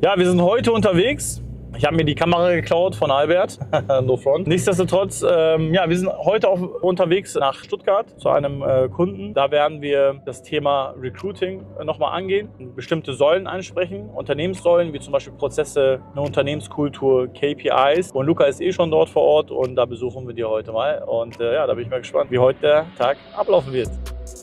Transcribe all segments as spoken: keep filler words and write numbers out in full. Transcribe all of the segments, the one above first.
Ja, wir sind heute unterwegs. Ich habe mir die Kamera geklaut von Albert, no front. Nichtsdestotrotz, ähm, ja, wir sind heute auch unterwegs nach Stuttgart zu einem äh, Kunden. Da werden wir das Thema Recruiting äh, nochmal angehen, bestimmte Säulen ansprechen, Unternehmenssäulen wie zum Beispiel Prozesse, eine Unternehmenskultur, K P Is. Und Luca ist eh schon dort vor Ort und da besuchen wir die heute mal. Und äh, ja, da bin ich mal gespannt, wie heute der Tag ablaufen wird.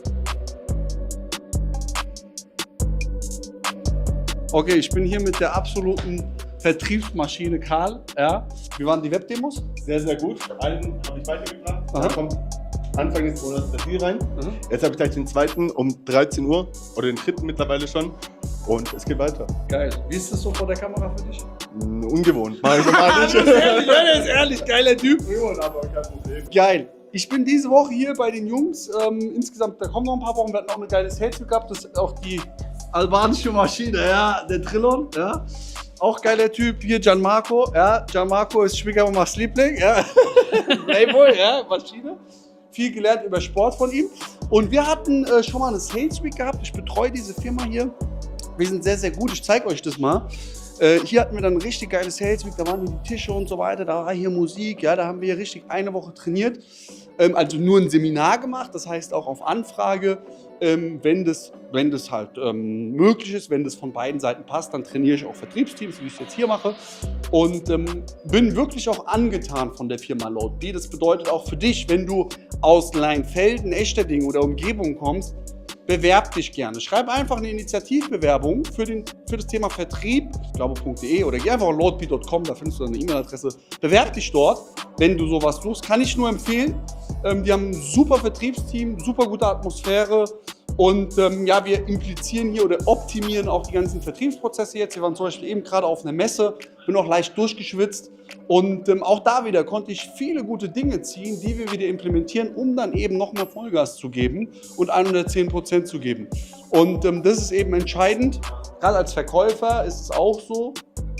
Okay, ich bin hier mit der absoluten Vertriebsmaschine Karl. Ja. Wie waren die Webdemos? Sehr, sehr gut. Einen habe ich weitergebracht. Aha. Da kommt Anfang des Monats der Deal rein. Mhm. Jetzt habe ich gleich den zweiten um dreizehn Uhr oder den dritten mittlerweile schon. Und es geht weiter. Geil. Wie ist das so vor der Kamera für dich? Mm, Ungewohnt. Mach ich normal nicht. Das ist ehrlich, das ist ehrlich, geiler Typ. Ungewohnt, aber kein Problem. Geil. Ich bin diese Woche hier bei den Jungs. Ähm, insgesamt, da kommen noch ein paar Wochen. Wir hatten auch eine geile Sales gehabt. Das ist auch die albanische Maschine, ja, der Trillon, ja. Auch geiler Typ, hier Gianmarco, ja. Gianmarco ist Schwiegermamas Liebling, ja. Playboy, ja, Maschine. Viel gelernt über Sport von ihm. Und wir hatten äh, schon mal eine Sales Week gehabt. Ich betreue diese Firma hier. Wir sind sehr, sehr gut. Ich zeige euch das mal. Äh, hier hatten wir dann ein richtig geiles Sales Week. Da waren die Tische und so weiter. Da war hier Musik. Ja, da haben wir richtig eine Woche trainiert. Ähm, also nur ein Seminar gemacht. Das heißt auch auf Anfrage. Ähm, wenn, das, wenn das halt ähm, möglich ist, wenn das von beiden Seiten passt, dann trainiere ich auch Vertriebsteams, wie ich es jetzt hier mache. Und ähm, bin wirklich auch angetan von der Firma LoadBee. Das bedeutet auch für dich, wenn du aus Leinfelden, Echterdingen oder Umgebung kommst, bewerb dich gerne. Schreib einfach eine Initiativbewerbung für, den, für das Thema Vertrieb, ich glaube .de, oder geh einfach auf loadbee punkt com, da findest du eine E-Mail-Adresse. Bewerb dich dort, wenn du sowas suchst. Kann ich nur empfehlen. Ähm, die haben ein super Vertriebsteam, super gute Atmosphäre. Und ähm, ja, wir implizieren hier oder optimieren auch die ganzen Vertriebsprozesse jetzt. Wir waren zum Beispiel eben gerade auf einer Messe, bin auch leicht durchgeschwitzt. Und ähm, auch da wieder konnte ich viele gute Dinge ziehen, die wir wieder implementieren, um dann eben nochmal Vollgas zu geben und hundertzehn Prozent zu geben. Und ähm, das ist eben entscheidend. Gerade als Verkäufer ist es auch so,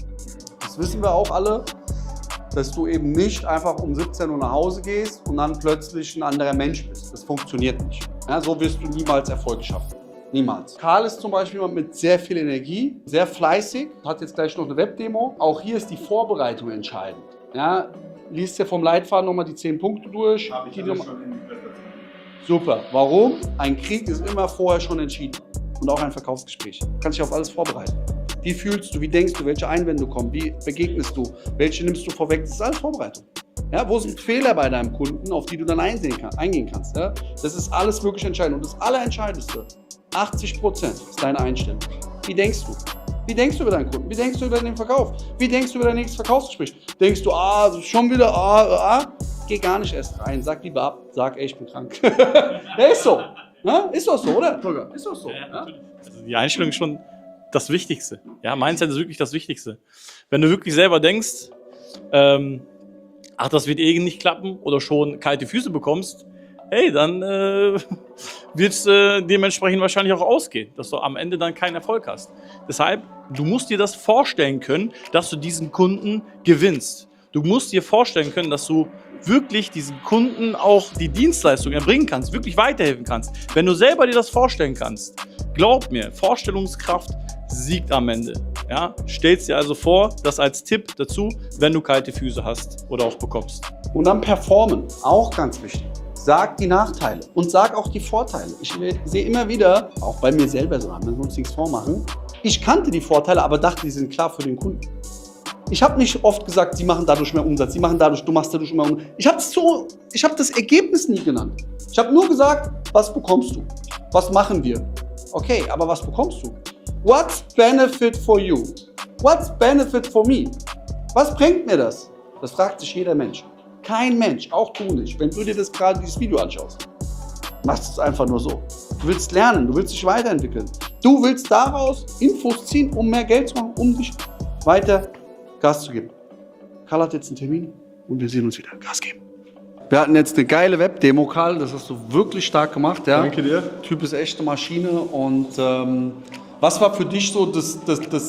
das wissen wir auch alle, dass du eben nicht einfach um siebzehn Uhr nach Hause gehst und dann plötzlich ein anderer Mensch bist. Das funktioniert nicht. Ja, so wirst du niemals Erfolg schaffen. Niemals. Karl ist zum Beispiel jemand mit sehr viel Energie, sehr fleißig, hat jetzt gleich noch eine Webdemo. Auch hier ist die Vorbereitung entscheidend. Ja, liest ja vom Leitfaden nochmal die zehn Punkte durch. Habe ich die alles Nummer- schon in die Präsentation. Super. Warum? Ein Krieg ist immer vorher schon entschieden. Und auch ein Verkaufsgespräch. Du kannst dich auf alles vorbereiten. Wie fühlst du, wie denkst du, welche Einwände kommen, wie begegnest du, welche nimmst du vorweg? Das ist alles Vorbereitung. Ja, wo sind Fehler bei deinem Kunden, auf die du dann einsehen kann, eingehen kannst? Ja? Das ist alles wirklich entscheidend. Und das Allerentscheidendste, achtzig Prozent ist deine Einstellung. Wie denkst du? Wie denkst du über deinen Kunden? Wie denkst du über den Verkauf? Wie denkst du über dein nächstes Verkaufsgespräch? Denkst du, ah, schon wieder, ah, ah? Geh gar nicht erst rein, sag lieber ab, sag, ey, ich bin krank. Ja, ist so. Ja, ist doch so, oder? Tolga? Ist doch so. Ja, Ja? natürlich. Also die Einstellung ist schon das Wichtigste. Ja, Mindset ist wirklich das Wichtigste. Wenn du wirklich selber denkst, ähm, ach, das wird eh nicht klappen oder schon kalte Füße bekommst, hey, dann äh, wird es äh, dementsprechend wahrscheinlich auch ausgehen, dass du am Ende dann keinen Erfolg hast. Deshalb, du musst dir das vorstellen können, dass du diesen Kunden gewinnst. Du musst dir vorstellen können, dass du wirklich diesen Kunden auch die Dienstleistung erbringen kannst, wirklich weiterhelfen kannst. Wenn du selber dir das vorstellen kannst, glaub mir, Vorstellungskraft siegt am Ende. Ja? Stell's dir also vor, das als Tipp dazu, wenn du kalte Füße hast oder auch bekommst. Und dann performen, auch ganz wichtig. Sag die Nachteile und sag auch die Vorteile. Ich sehe immer wieder, auch bei mir selber so, wir uns nichts vormachen, ich kannte die Vorteile, aber dachte, die sind klar für den Kunden. Ich habe nicht oft gesagt, sie machen dadurch mehr Umsatz, sie machen dadurch, du machst dadurch mehr Umsatz. Ich habe so, ich habe das Ergebnis nie genannt. Ich habe nur gesagt, was bekommst du? Was machen wir? Okay, aber was bekommst du? What's benefit for you? What's benefit for me? Was bringt mir das? Das fragt sich jeder Mensch. Kein Mensch, auch du nicht, wenn du dir das gerade dieses Video anschaust. Machst du es einfach nur so. Du willst lernen, du willst dich weiterentwickeln. Du willst daraus Infos ziehen, um mehr Geld zu machen, um dich weiter Gas zu geben. Karl hat jetzt einen Termin und wir sehen uns wieder. Gas geben. Wir hatten jetzt eine geile Webdemo, Karl, das hast du wirklich stark gemacht. Ja? Danke dir. Typ ist echte Maschine. Und ähm, was war für dich so das, das, das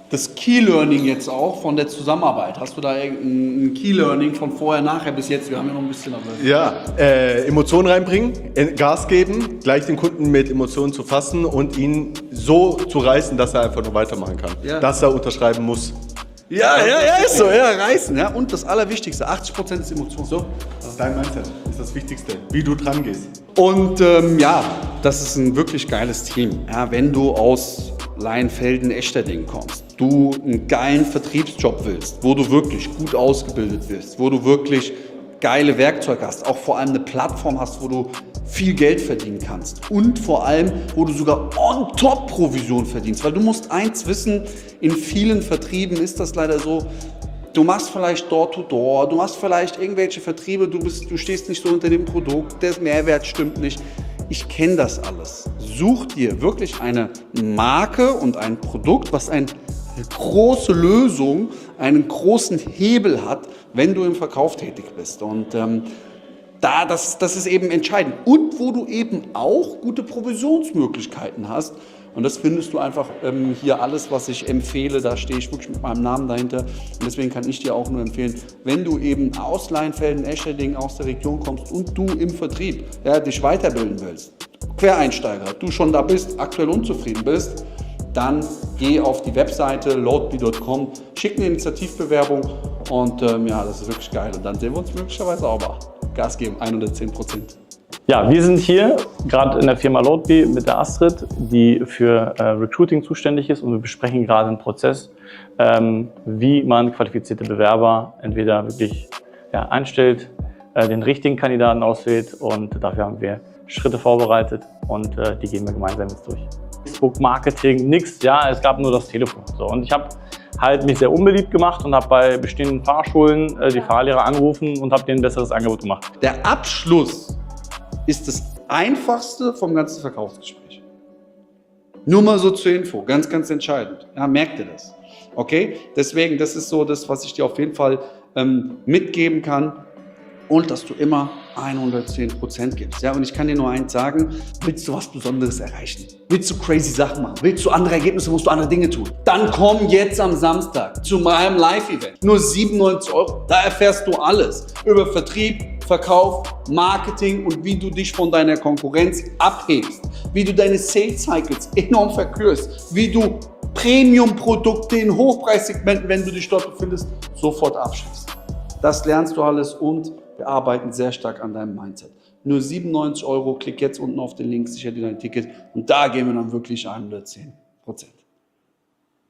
das Key-Learning jetzt auch von der Zusammenarbeit? Hast du da irgendein Key-Learning von vorher, nachher bis jetzt? Wir haben ja noch ein bisschen. Aber Ja, äh, Emotionen reinbringen, äh, Gas geben, gleich den Kunden mit Emotionen zu fassen und ihn so zu reißen, dass er einfach nur weitermachen kann. Ja. Dass er unterschreiben muss. Ja, ja, ja, ist so, ja, reißen. Ja. Und das Allerwichtigste, achtzig Prozent ist Emotion. So. Dein Mindset ist das Wichtigste, wie du dran gehst. Und ähm, ja, das ist ein wirklich geiles Team. Ja, wenn du aus Leinfelden, Echterdingen kommst, du einen geilen Vertriebsjob willst, wo du wirklich gut ausgebildet wirst, wo du wirklich geile Werkzeuge hast, auch vor allem eine Plattform hast, wo du viel Geld verdienen kannst und vor allem, wo du sogar on top Provision verdienst, weil du musst eins wissen, in vielen Vertrieben ist das leider so, du machst vielleicht Door-to-Door, du machst vielleicht irgendwelche Vertriebe, du, bist, du stehst nicht so unter dem Produkt, der Mehrwert stimmt nicht. Ich kenne das alles. Such dir wirklich eine Marke und ein Produkt, was eine große Lösung, einen großen Hebel hat, wenn du im Verkauf tätig bist. Und ähm, da, das, das ist eben entscheidend. Und wo du eben auch gute Provisionsmöglichkeiten hast. Und das findest du einfach ähm, hier alles, was ich empfehle. Da stehe ich wirklich mit meinem Namen dahinter. Und deswegen kann ich dir auch nur empfehlen, wenn du eben aus Leinfelden, Escherdingen, aus der Region kommst und du im Vertrieb ja, dich weiterbilden willst, Quereinsteiger, du schon da bist, aktuell unzufrieden bist, dann geh auf die Webseite loadbee punkt com, schick eine Initiativbewerbung und ähm, ja, das ist wirklich geil. Und dann sehen wir uns möglicherweise auch mal. Gas geben, hundertzehn Prozent. Ja, wir sind hier gerade in der Firma Loadbee mit der Astrid, die für äh, Recruiting zuständig ist, und wir besprechen gerade einen Prozess, ähm, wie man qualifizierte Bewerber entweder wirklich ja, einstellt, äh, den richtigen Kandidaten auswählt, und dafür haben wir Schritte vorbereitet und äh, die gehen wir gemeinsam jetzt durch. Facebook-Marketing, nix, ja, es gab nur das Telefon. So, und ich habe halt mich sehr unbeliebt gemacht und habe bei bestehenden Fahrschulen äh, die Fahrlehrer angerufen und habe denen ein besseres Angebot gemacht. Der Abschluss ist das einfachste vom ganzen Verkaufsgespräch. Nur mal so zur Info, ganz, ganz entscheidend. Ja, merkt ihr das? Okay? Deswegen, das ist so das, was ich dir auf jeden Fall ähm, mitgeben kann. Und dass du immer hundertzehn Prozent gibst. Ja, und ich kann dir nur eins sagen, willst du was Besonderes erreichen? Willst du crazy Sachen machen? Willst du andere Ergebnisse, musst du andere Dinge tun? Dann komm jetzt am Samstag zu meinem Live-Event. Nur siebenundneunzig Euro. Da erfährst du alles über Vertrieb, Verkauf, Marketing und wie du dich von deiner Konkurrenz abhebst. Wie du deine Sales Cycles enorm verkürzt. Wie du Premium-Produkte in Hochpreissegmenten, wenn du dich dort befindest, sofort abschließt. Das lernst du alles und wir arbeiten sehr stark an deinem Mindset. Nur siebenundneunzig Euro, klick jetzt unten auf den Link, sicher dir dein Ticket und da gehen wir dann wirklich hundertzehn Prozent.